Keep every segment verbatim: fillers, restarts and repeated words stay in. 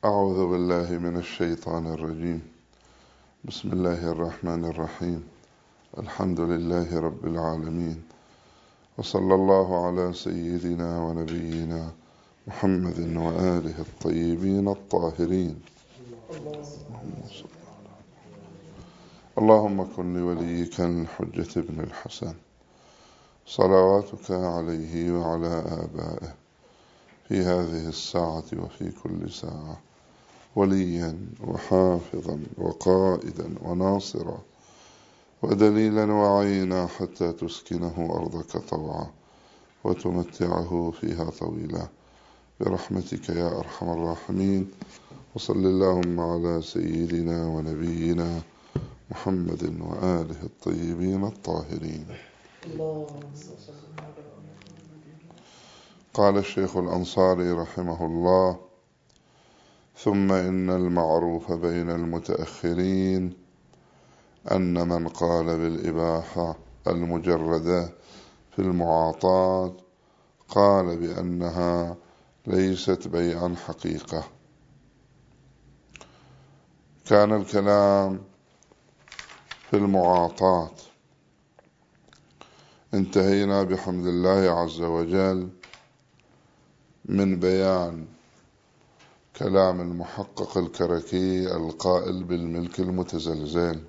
أعوذ بالله من الشيطان الرجيم. بسم الله الرحمن الرحيم. الحمد لله رب العالمين، وصلى الله على سيدنا ونبينا محمد وآله الطيبين الطاهرين. اللهم كن لوليك الحجة ابن الحسن صلواتك عليه وعلى آبائه في هذه الساعة وفي كل ساعة وليا وحافظا وقائدا وناصرا ودليلا وعينا حتى تسكنه أرضك طوعا وتمتعه فيها طويلا برحمتك يا أرحم الراحمين. وصل اللهم على سيدنا ونبينا محمد وآله الطيبين الطاهرين. قال الشيخ الأنصاري رحمه الله: ثم إن المعروف بين المتأخرين أن من قال بالإباحة المجردة في المعاطاة قال بأنها ليست بيعا حقيقة. كان الكلام في المعاطاة، انتهينا بحمد الله عز وجل من بيان كلام المحقق الكركي القائل بالملك المتزلزل،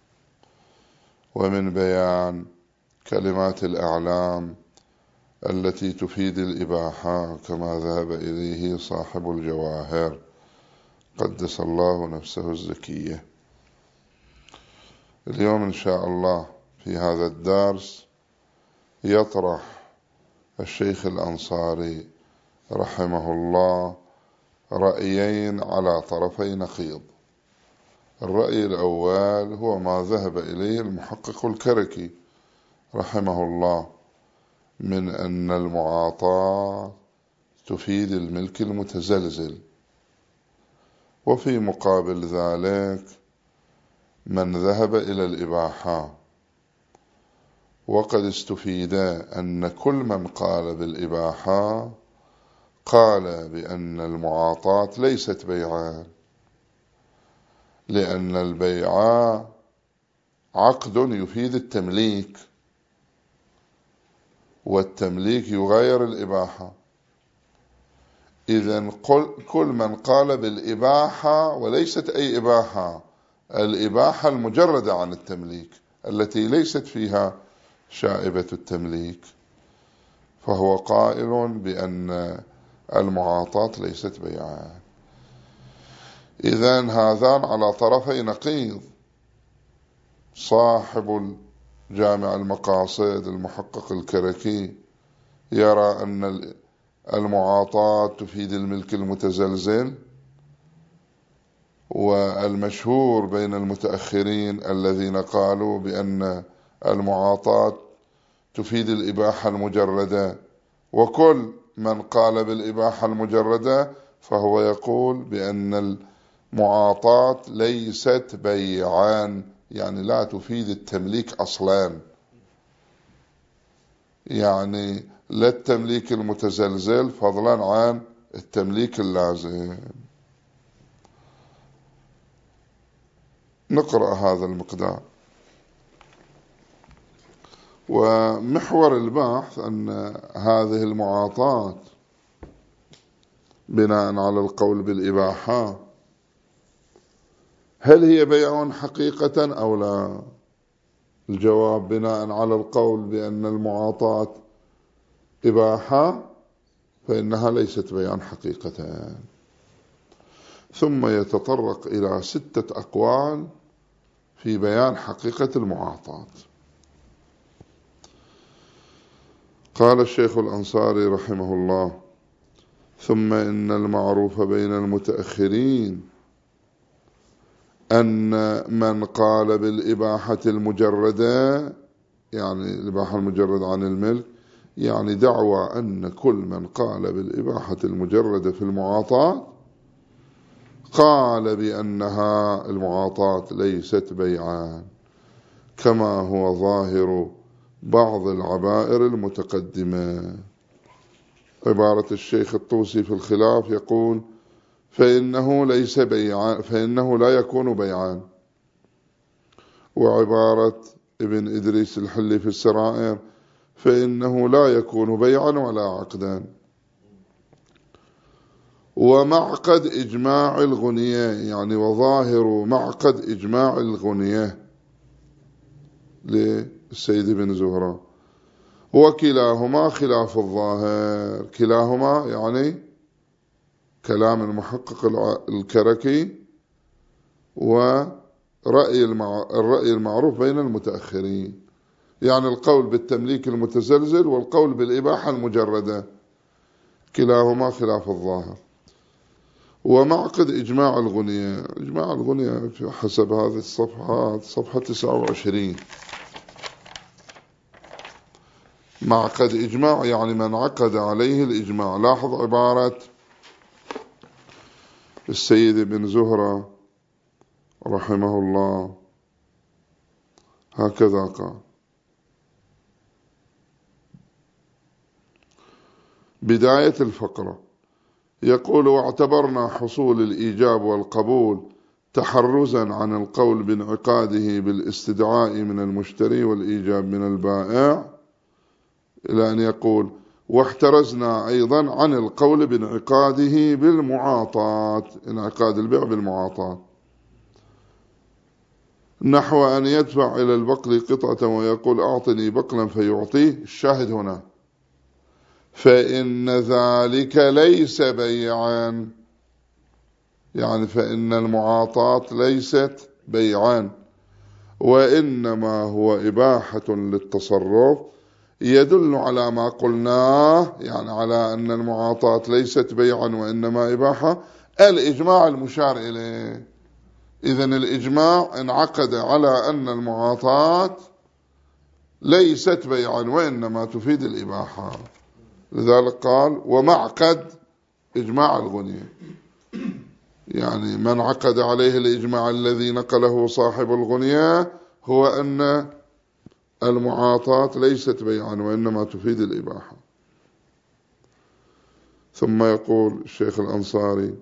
ومن بيان كلمات الأعلام التي تفيد الإباحة كما ذهب إليه صاحب الجواهر قدس الله نفسه الزكية. اليوم إن شاء الله في هذا الدرس يطرح الشيخ الأنصاري رحمه الله رأيين على طرفي نقيض. الرأي الأول هو ما ذهب إليه المحقق الكركي رحمه الله من أن المعاطاة تفيد الملك المتزلزل، وفي مقابل ذلك من ذهب إلى الإباحة، وقد استفيد أن كل من قال بالإباحة قال بأن المعاطاة ليست بيعا، لأن البيع عقد يفيد التمليك، والتمليك يغير الإباحة. إذن كل من قال بالإباحة، وليست أي إباحة، الإباحة المجردة عن التمليك التي ليست فيها شائبة التمليك، فهو قائل بأن المعاطاة ليست بيعا. إذن هذان على طرفي نقيض. صاحب جامع المقاصد المحقق الكركي يرى أن المعاطاة تفيد الملك المتزلزل، والمشهور بين المتأخرين الذين قالوا بأن المعاطاة تفيد الإباحة المجردة، وكل من قال بالإباحة المجردة فهو يقول بأن المعاطاة ليست بيعان، يعني لا تفيد التمليك أصلا، يعني لا التمليك المتزلزل فضلا عن التمليك اللازم. نقرأ هذا المقدار. ومحور البحث أن هذه المعاطاة بناء على القول بالإباحة هل هي بيع حقيقة أو لا؟ الجواب بناء على القول بأن المعاطاة إباحة فإنها ليست بيع حقيقة. ثم يتطرق إلى ستة أقوال في بيان حقيقة المعاطاة. قال الشيخ الأنصاري رحمه الله: ثم إن المعروف بين المتأخرين أن من قال بالإباحة المجردة، يعني الإباحة المجردة عن الملك، يعني دعوى أن كل من قال بالإباحة المجردة في المعاطاة قال بأنها المعاطاة ليست بيعان، كما هو ظاهر بعض العبائر المتقدمة. عبارة الشيخ الطوسي في الخلاف يقول: فإنه ليس بيعان، فإنه لا يكون بيعان. وعبارة ابن إدريس الحلي في السرائر فإنه لا يكون بيعا ولا عقدا. ومعقد إجماع الغنية، يعني وظاهر معقد إجماع الغنية للسيد بن زهرة، وكلاهما خلاف الظاهر. كلاهما يعني كلام المحقق الكركي ورأي الرأي المعروف بين المتأخرين، يعني القول بالتمليك المتزلزل والقول بالإباحة المجردة، كلاهما خلاف الظاهر. ومعقد إجماع الغنية، إجماع الغنية في حسب هذه الصفحات صفحة تسعة وعشرين. معقد إجماع يعني من عقد عليه الإجماع. لاحظ عبارة السيد بن زهرة رحمه الله هكذا قال: بداية الفقرة يقول: واعتبرنا حصول الإيجاب والقبول تحرزا عن القول بانعقاده بالاستدعاء من المشتري والإيجاب من البائع، إلى أن يقول: واحترزنا أيضا عن القول بانعقاده بالمعاطاة، انعقاد البيع بالمعاطاة، نحو أن يدفع إلى البقل قطعة ويقول: أعطني بقلا فيعطيه. الشاهد هنا فإن ذلك ليس بيعا، يعني فإن المعاطاة ليست بيعا، وإنما هو إباحة للتصرف، يدل على ما قلناه، يعني على أن المعاطاة ليست بيعا وإنما إباحة، الإجماع المشار إليه. إذن الإجماع انعقد على أن المعاطاة ليست بيعا وإنما تفيد الإباحة، لذلك قال: ومعقد إجماع الغنية، يعني من عقد عليه الإجماع الذي نقله صاحب الغنية هو أن المعاطاة ليست بيعا وإنما تفيد الإباحة. ثم يقول الشيخ الأنصاري: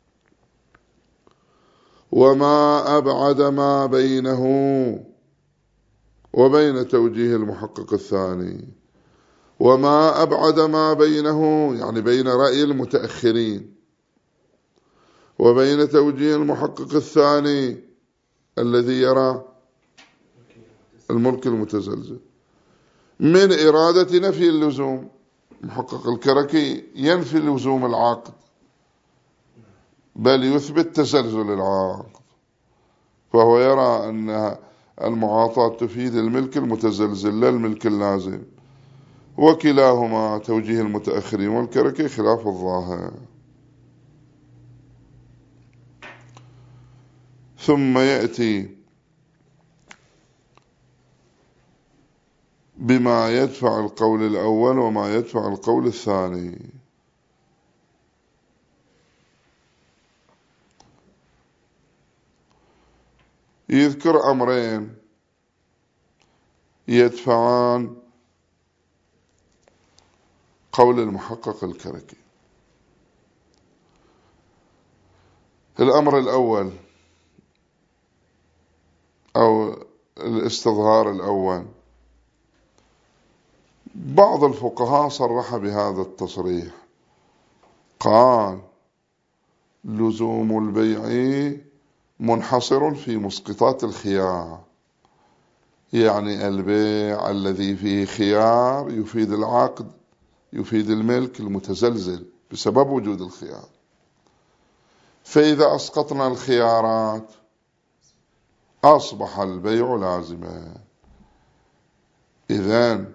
وما أبعد ما بينه وبين توجيه المحقق الثاني. وما أبعد ما بينه يعني بين رأي المتأخرين وبين توجيه المحقق الثاني الذي يرى الملك المتزلزل من إرادة نفي اللزوم. محقق الكركي ينفي لزوم العقد بل يثبت تزلزل العقد، فهو يرى أن المعاطاة تفيد الملك المتزلزل لا الملك اللازم. وكلاهما توجيه المتأخرين والكركي خلاف الظاهر. ثم يأتي بما يدفع القول الأول وما يدفع القول الثاني. يذكر أمرين يدفعان قول المحقق الكركي. الأمر الأول أو الاستظهار الأول، بعض الفقهاء صرح بهذا التصريح، قال: لزوم البيع منحصر في مسقطات الخيار، يعني البيع الذي فيه خيار يفيد العقد، يفيد الملك المتزلزل بسبب وجود الخيار. فإذا أسقطنا الخيارات أصبح البيع لازما. إذن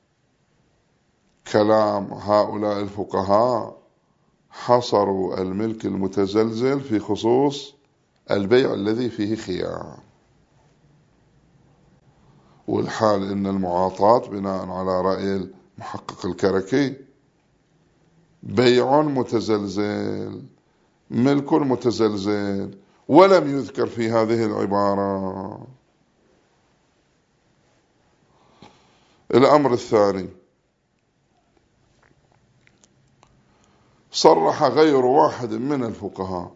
كلام هؤلاء الفقهاء حصروا الملك المتزلزل في خصوص البيع الذي فيه خيار، والحال إن المعاطاة بناء على رأي المحقق الكركي بيع متزلزل، ملك متزلزل، ولم يذكر في هذه العبارة. الأمر الثاني، صرح غير واحد من الفقهاء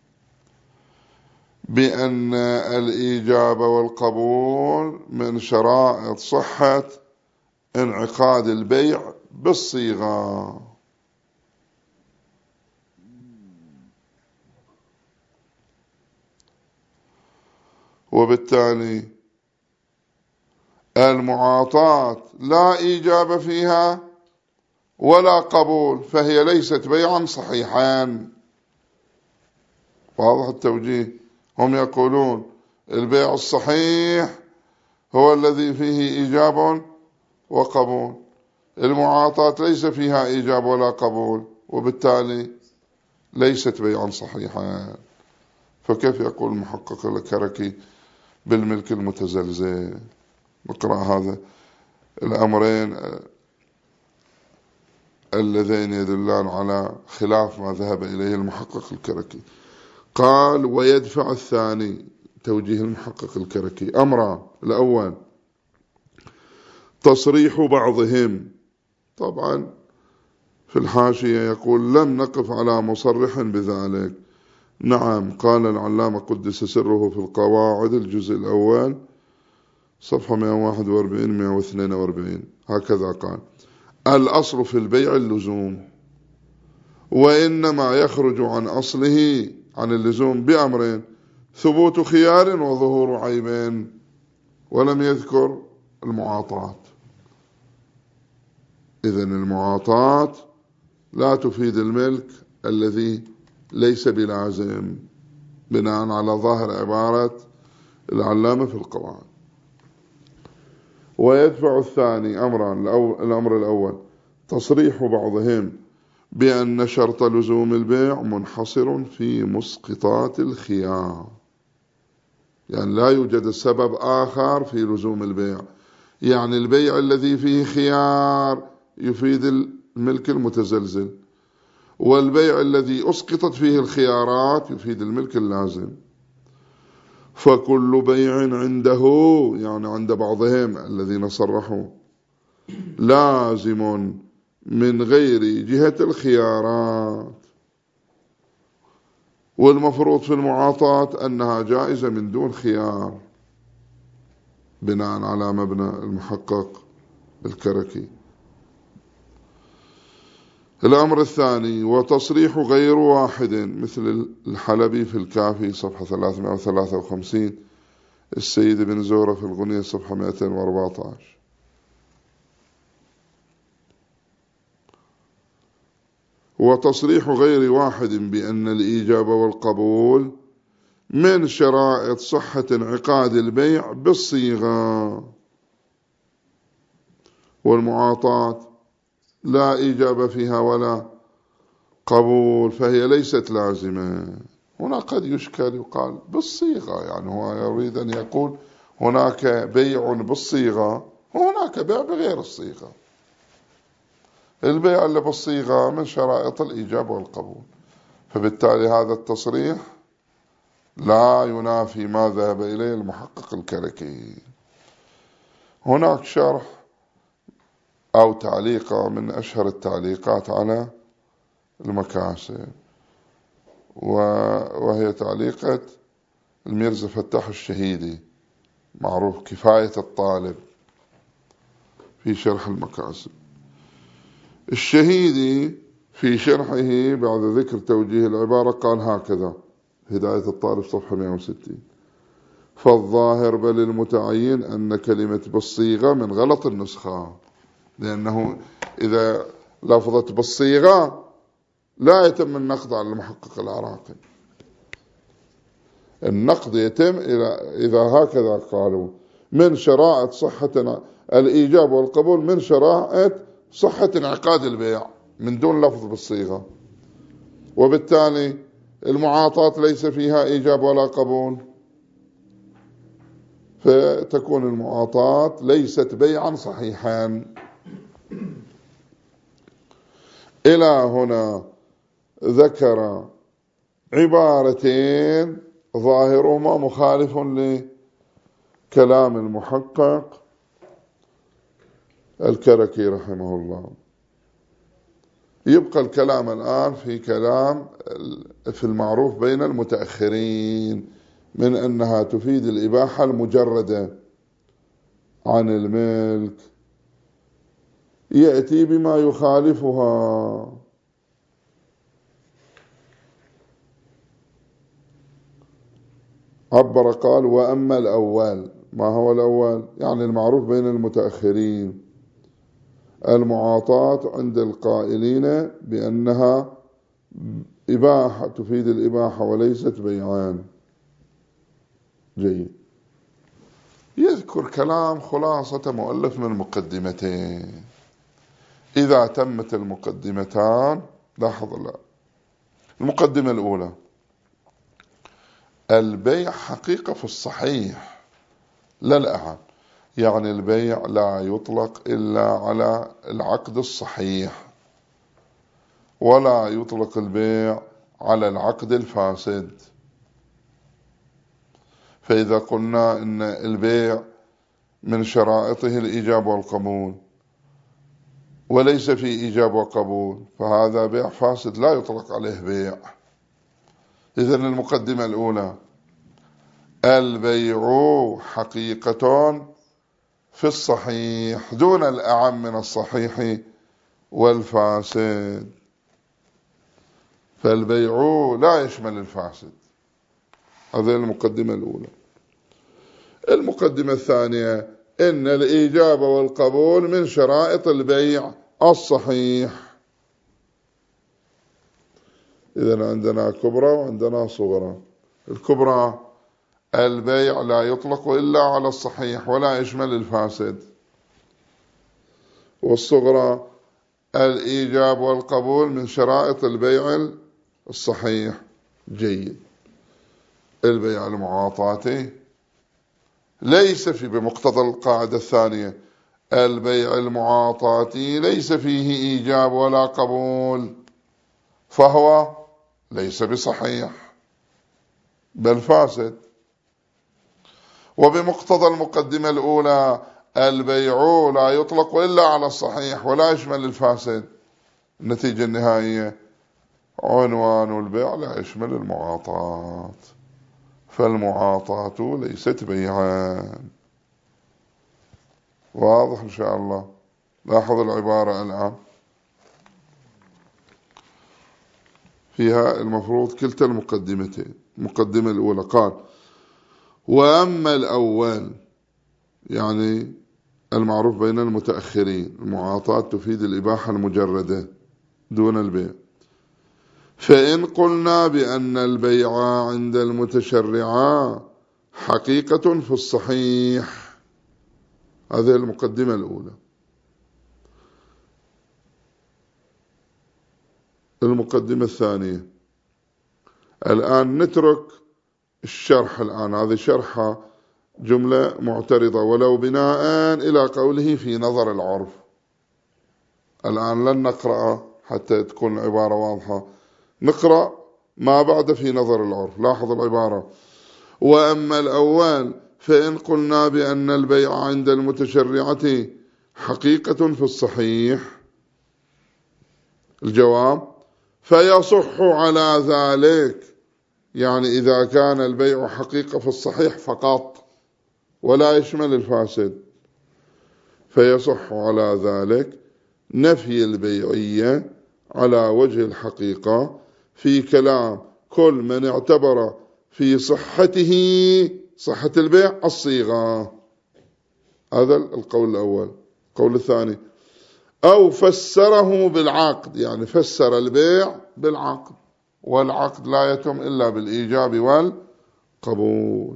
بأن الإيجاب والقبول من شرائط صحة انعقاد البيع بالصيغة. وبالتالي المعاطاة لا إيجاب فيها ولا قبول، فهي ليست بيعا صحيحان. واضح التوجيه؟ هم يقولون البيع الصحيح هو الذي فيه إيجاب وقبول، المعاطاة ليس فيها إيجاب ولا قبول، وبالتالي ليست بيعا صحيحا. فكيف يقول المحقق الكركي بالملك المتزلزل؟ نقرأ هذا الأمرين اللذين يدلان على خلاف ما ذهب إليه المحقق الكركي. قال: ويدفع الثاني، توجيه المحقق الكركي، أمران: الأول تصريح بعضهم. طبعا في الحاشية يقول: لم نقف على مصرح بذلك. نعم، قال العلامة قدس سره في القواعد الجزء الأول صفحة مئة وواحد وأربعين مئة واثنين وأربعين، هكذا قال: الأصل في البيع اللزوم، وإنما يخرج عن أصله عن اللزوم بأمرين: ثبوت خيار وظهور عيبين. ولم يذكر المعاطاة. إذن المعاطاة لا تفيد الملك الذي ليس بلازم، بناء على ظاهر عبارة العلامة في القواعد. ويدفع الثاني أمران: الأمر الأول تصريح بعضهم بأن شرط لزوم البيع منحصر في مسقطات الخيار، يعني لا يوجد سبب آخر في لزوم البيع. يعني البيع الذي فيه خيار يفيد الملك المتزلزل، والبيع الذي أسقطت فيه الخيارات يفيد الملك اللازم. فكل بيع عنده، يعني عند بعضهم الذين صرحوا، لازم من غير جهة الخيارات، والمفروض في المعاطاة أنها جائزة من دون خيار، بناء على مبنى المحقق الكركي. الأمر الثاني: وتصريح غير واحد، مثل الحلبي في الكافي صفحة ثلاثمئة وثلاثة وخمسين، السيد بن زهرة في الغنية صفحة مئتين وأربعة عشر. وتصريح غير واحد بأن الإيجاب والقبول من شرائط صحة انعقاد البيع بالصيغة، والمعاطاة لا إيجاب فيها ولا قبول، فهي ليست لازمة. هنا قد يشكل يقال بالصيغة، يعني هو يريد أن يقول هناك بيع بالصيغة وهناك بيع بغير الصيغة. البيع اللي بالصيغة من شرائط الإيجاب والقبول، فبالتالي هذا التصريح لا ينافي ما ذهب إليه المحقق الكركي. هناك شرح أو تعليقة من أشهر التعليقات على المكاسب، وهي تعليقة الميرزا فتاح الشهيدي، معروف كفاية الطالب في شرح المكاسب. الشهيدي في شرحه بعد ذكر توجيه العبارة قال هكذا: هداية الطالب صفحة مئة وستين: فالظاهر بل المتعين أن كلمة بالصيغة من غلط النسخة، لأنه إذا لفظت بالصيغة لا يتم النقد على المحقق العراقي. النقد يتم إذا هكذا قالوا: من شرائط صحة الإيجاب والقبول من شرائط صحة انعقاد البيع، من دون لفظ بالصيغة. وبالتالي المعاطاة ليس فيها إيجاب ولا قبول، فتكون المعاطاة ليست بيعا صحيحا. إلى هنا ذكر عبارتين ظاهرهما مخالف لكلام المحقق الكركي رحمه الله. يبقى الكلام الآن في كلام في المعروف بين المتأخرين من أنها تفيد الإباحة المجردة عن الملك، يأتي بما يخالفها. عبر قال وأما الأول. ما هو الأول؟ يعني المعروف بين المتأخرين، المعاطاة عند القائلين بأنها إباحة تفيد الإباحة وليست بيعان. جيد. يذكر كلام خلاصة مؤلف من مقدمتين. إذا تمت المقدمتان، لاحظ لا المقدمة الأولى: البيع حقيقة في الصحيح لا الأعم، يعني البيع لا يطلق إلا على العقد الصحيح، ولا يطلق البيع على العقد الفاسد. فإذا قلنا إن البيع من شرائطه الإيجاب والقبول وليس فيه إيجاب وقبول، فهذا بيع فاسد لا يطلق عليه بيع. إذن المقدمة الأولى: البيع حقيقة في الصحيح دون الأعم من الصحيح والفاسد، فالبيع لا يشمل الفاسد. هذه المقدمة الأولى. المقدمة الثانية: إن الإيجاب والقبول من شرائط البيع الصحيح. إذن عندنا كبرى وعندنا صغرى. الكبرى: البيع لا يطلق إلا على الصحيح ولا يشمل الفاسد. والصغرى: الإيجاب والقبول من شرائط البيع الصحيح. جيد. البيع المعاطاتي ليس في بمقتضى القاعدة الثانية: البيع المعاطاتي ليس فيه إيجاب ولا قبول، فهو ليس بصحيح بل فاسد. وبمقتضى المقدمة الأولى: البيع لا يطلق إلا على الصحيح ولا يشمل الفاسد. النتيجة النهائية: عنوان البيع لا يشمل المعاطاة، فالمعاطاة ليست بيعان. واضح إن شاء الله؟ لاحظ العبارة الآن فيها المفروض كلتا المقدمتين. المقدمة الأولى قال: وأما الأول، يعني المعروف بين المتأخرين، المعاطاة تفيد الإباحة المجردة دون البيع، فإن قلنا بأن البيع عند المتشرع حقيقة في الصحيح. هذه المقدمة الأولى. المقدمة الثانية: الآن نترك الشرح. الآن هذه شرحة جملة معترضة ولو بناء إلى قوله في نظر العرف. الآن لن نقرأ حتى تكون العبارة واضحة، نقرأ ما بعد في نظر العرف. لاحظ العبارة: وأما الأول فإن قلنا بأن البيع عند المتشرعة حقيقة في الصحيح. الجواب: فيصح على ذلك، يعني إذا كان البيع حقيقة في الصحيح فقط ولا يشمل الفاسد، فيصح على ذلك نفي البيعية على وجه الحقيقة في كلام كل من اعتبر في صحته صحة البيع الصيغة. هذا القول الأول. القول الثاني: أو فسره بالعقد، يعني فسر البيع بالعقد، والعقد لا يتم إلا بالإيجاب والقبول،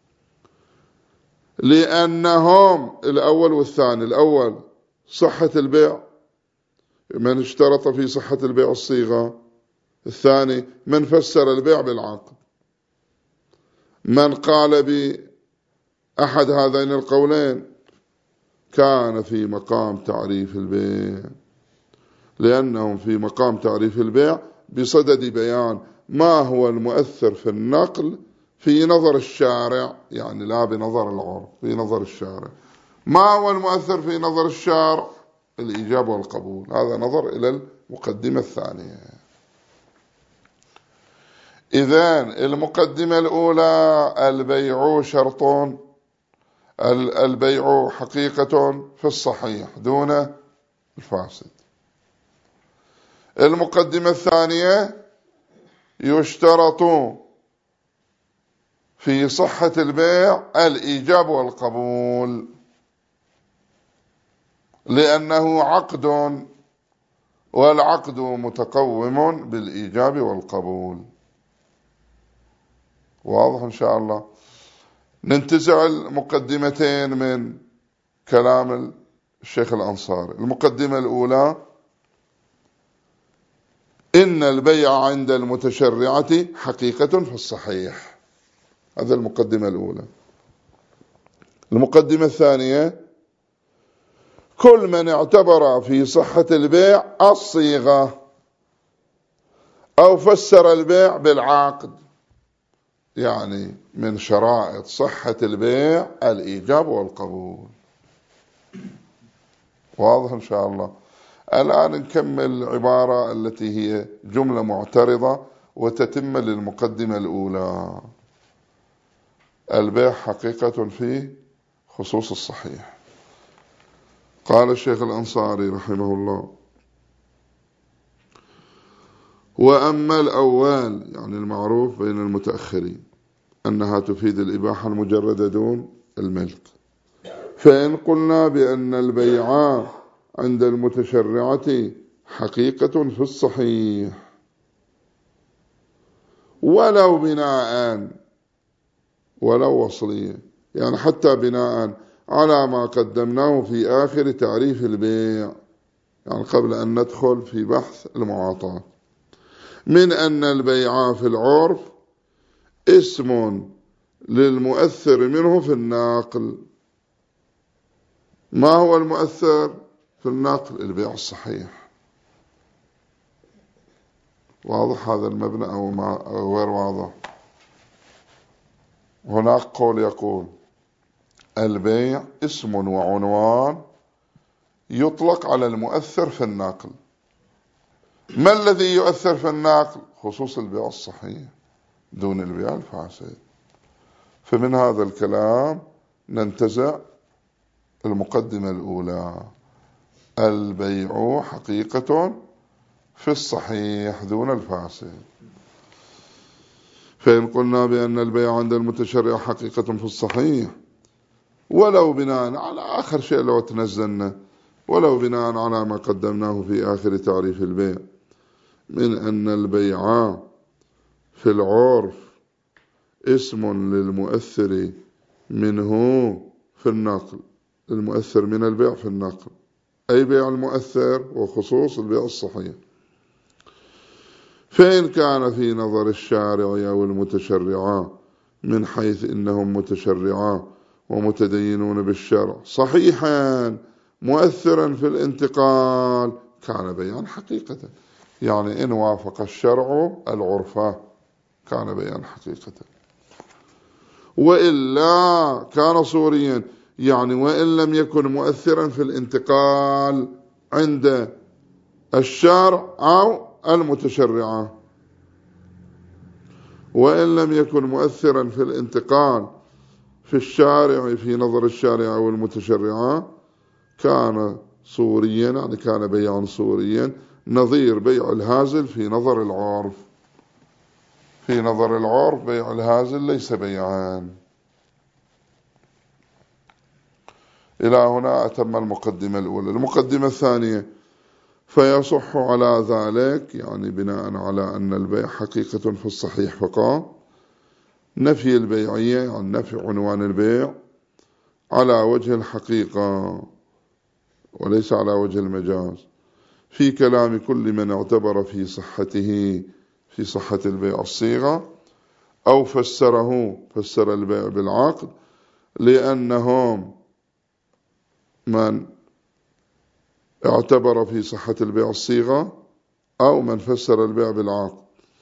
لأنهم الأول والثاني. الأول صحة البيع، من اشترط في صحة البيع الصيغة. الثاني من فسر البيع بالعقد. من قال بأحد هذين القولين كان في مقام تعريف البيع، لأنهم في مقام تعريف البيع بصدد بيان ما هو المؤثر في النقل في نظر الشارع، يعني لا بنظر العرف، في نظر الشارع. ما هو المؤثر في نظر الشارع؟ الإيجاب والقبول. هذا نظر إلى المقدمة الثانية. إذن المقدمة الأولى البيع شرط، البيع حقيقة في الصحيح دون الفاسد. المقدمة الثانية يشترط في صحة البيع الإيجاب والقبول، لأنه عقد، والعقد متقوم بالإيجاب والقبول. واضح إن شاء الله. ننتزع المقدمتين من كلام الشيخ الأنصاري. المقدمة الأولى: إن البيع عند المتشرعة حقيقة في الصحيح. هذا المقدمة الأولى. المقدمة الثانية: كل من اعتبر في صحة البيع الصيغة أو فسر البيع بالعقد، يعني من شرائط صحة البيع الإيجاب والقبول. واضح إن شاء الله. الآن نكمل العبارة التي هي جملة معترضة وتتم للمقدمة الأولى: البيع حقيقة في خصوص الصحيح. قال الشيخ الأنصاري رحمه الله: وأما الأول، يعني المعروف بين المتأخرين أنها تفيد الإباحة المجردة دون الملك، فإن قلنا بأن البيع عند المتشرعة حقيقة في الصحيح ولو بناء، ولو وصلية، يعني حتى بناء على ما قدمناه في آخر تعريف البيع، يعني قبل أن ندخل في بحث المعاطاة، من أن البيع في العرف اسم للمؤثر منه في الناقل. ما هو المؤثر في النقل؟ البيع الصحيح. واضح هذا المبنى أو غير واضح؟ هناك قول يقول: البيع اسم وعنوان يطلق على المؤثر في النقل. ما الذي يؤثر في النقل؟ خصوص البيع الصحيح دون البيع الفاسد. فمن هذا الكلام ننتزع المقدمة الأولى: البيع حقيقة في الصحيح دون الفاسد. فإن قلنا بأن البيع عند المتشرع حقيقة في الصحيح ولو بناء على آخر شيء لو تنزلنا، ولو بناء على ما قدمناه في آخر تعريف البيع، من أن البيع في العرف اسم للمؤثر منه في النقل، المؤثر من البيع في النقل، أي بيع المؤثر وخصوص البيع الصحيح. فإن كان في نظر الشارع أو المتشرعة من حيث إنهم متشرعة ومتدينون بالشرع صحيحا مؤثرا في الانتقال، كان بيعا حقيقة. يعني إن وافق الشرع العرفة كان بيعا حقيقة. وإلا كان صوريا، يعني وإن لم يكن مؤثرا في الانتقال عند الشارع أو المتشرعة، وإن لم يكن مؤثرا في الانتقال في الشارع في نظر الشارع أو المتشرعة كان صوريا، يعني كان بيعا صوريا نظير بيع الهازل في نظر العرف. في نظر العرف بيع الهازل ليس بيعان. إلى هنا أتم المقدمة الأولى. المقدمة الثانية: فيصح على ذلك، يعني بناء على أن البيع حقيقة في الصحيح فقط، نفي البيعية، يعني نفي عنوان البيع على وجه الحقيقة وليس على وجه المجاز، في كلام كل من اعتبر في صحته في صحة البيع الصيغة أو فسره فسر البيع بالعقد، لأنهم من اعتبر في صحة البيع الصيغة أو من فسر البيع بالعقد.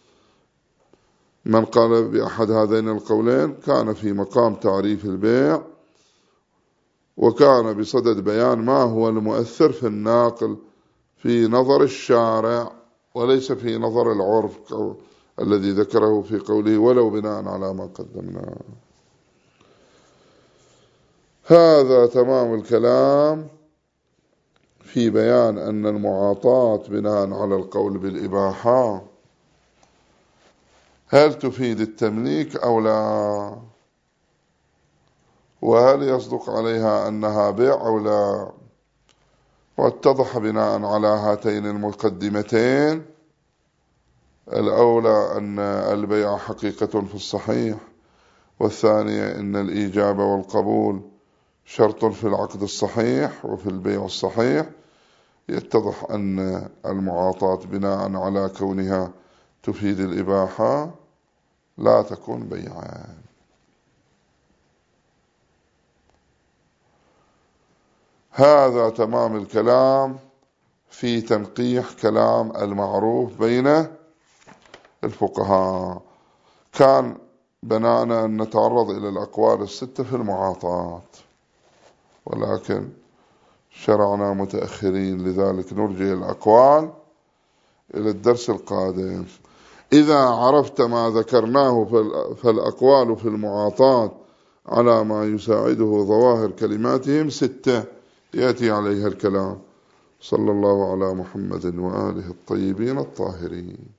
من قال بأحد هذين القولين كان في مقام تعريف البيع، وكان بصدد بيان ما هو المؤثر في الناقل في نظر الشارع وليس في نظر العرف الذي ذكره في قوله ولو بناء على ما قدمنا. هذا تمام الكلام في بيان أن المعاطاة بناء على القول بالإباحة هل تفيد التمليك أو لا، وهل يصدق عليها أنها بيع أو لا. واتضح بناء على هاتين المقدمتين الأولى أن البيع حقيقة في الصحيح، والثانية أن الإيجاب والقبول شرط في العقد الصحيح وفي البيع الصحيح. يتضح أن المعاطاة بناء على كونها تفيد الإباحة لا تكون بيعا. هذا تمام الكلام في تنقيح كلام المعروف بين الفقهاء. كان بنانا أن نتعرض إلى الأقوال الستة في المعاطاة، ولكن شرعنا متأخرين، لذلك نرجع الأقوال إلى الدرس القادم. إذا عرفت ما ذكرناه فالأقوال في المعاطاة على ما يساعده ظواهر كلماتهم ستة يأتي عليها الكلام. صلى الله على محمد وآله الطيبين الطاهرين.